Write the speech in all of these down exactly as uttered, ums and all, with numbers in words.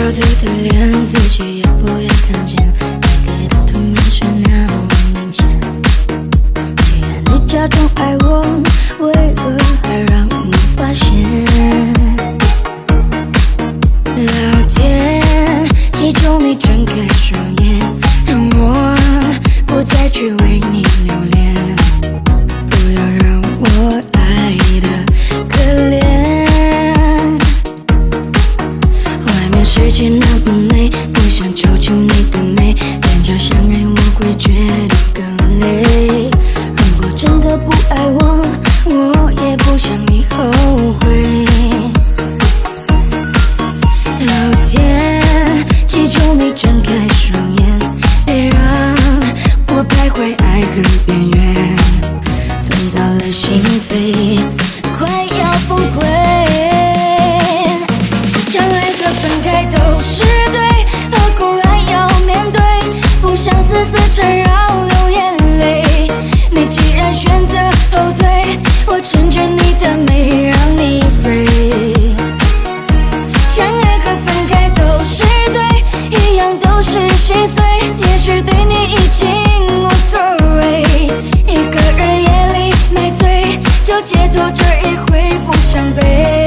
自己的脸，自己也不要看见，你给的图面是那么明显。既然你假装爱我，为何还让我发现？老天，祈求你睁开双眼，让我不再去为你留恋，不要让我爱得可怜。外面世界那么美，不想囚禁你的美，两脚相爱我会觉得更累。如果真的不爱我，我也不想你后悔。老天，祈求你睁开双眼，别让我徘徊爱恨边缘，痛到了心扉，快要崩溃。相爱和分开都是罪，何苦还要面对？不想死死缠绕流眼泪。你既然选择后退，我成全你的美，让你飞。相爱和分开都是罪，一样都是心碎。也许对你已经无所谓，一个人夜里买醉，就解脱这一回不伤悲。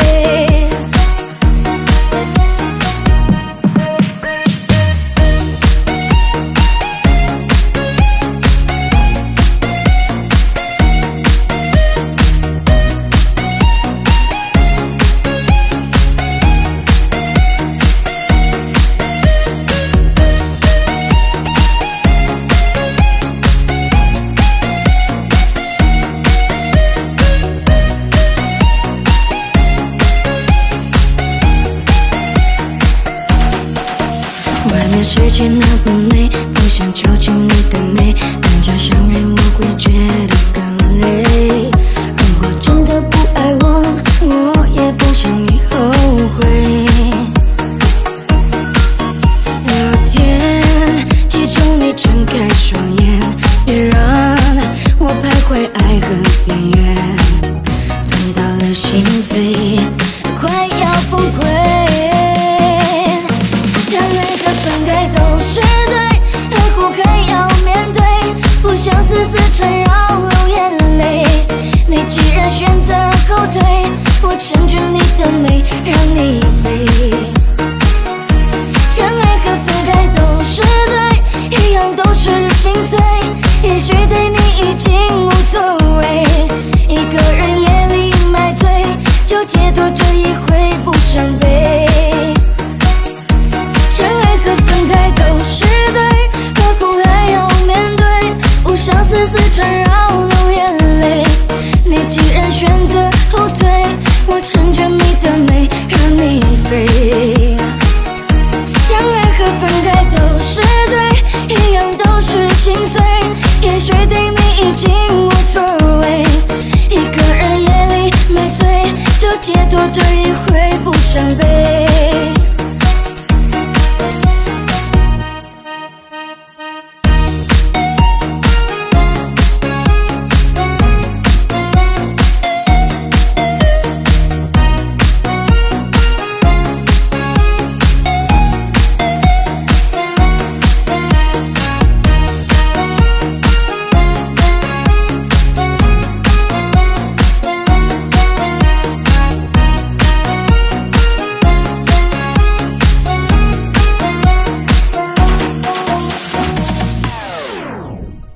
外面世界那么美，不想囚禁你的美，两脚相爱我会觉得更累。如果真的不爱我，我也不想你后悔。老天，祈求你睁开双眼，别让我徘徊爱恨边缘，痛到了心扉，